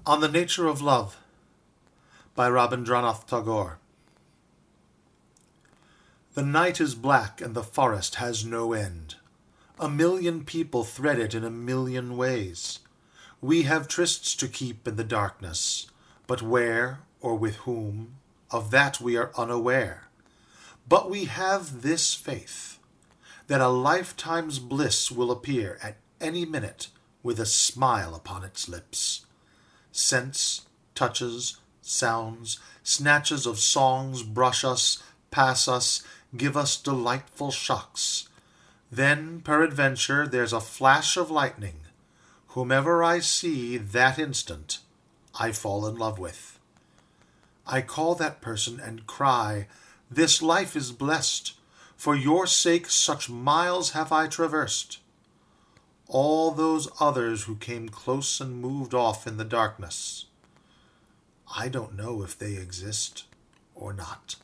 On the Nature of Love by Rabindranath Tagore. The night is black and the forest has no end. 1,000,000 people thread it in 1,000,000 ways. We have trysts to keep in the darkness, but where or with whom, of that we are unaware. But we have this faith, that a lifetime's bliss will appear at any minute with a smile upon its lips. Scents, touches, sounds, snatches of songs brush us, pass us, give us delightful shocks. Then, peradventure, there's a flash of lightning. Whomever I see that instant, I fall in love with. I call that person and cry, "This life is blessed. For your sake such miles have I traversed." All those others who came close and moved off in the darkness, I don't know if they exist or not.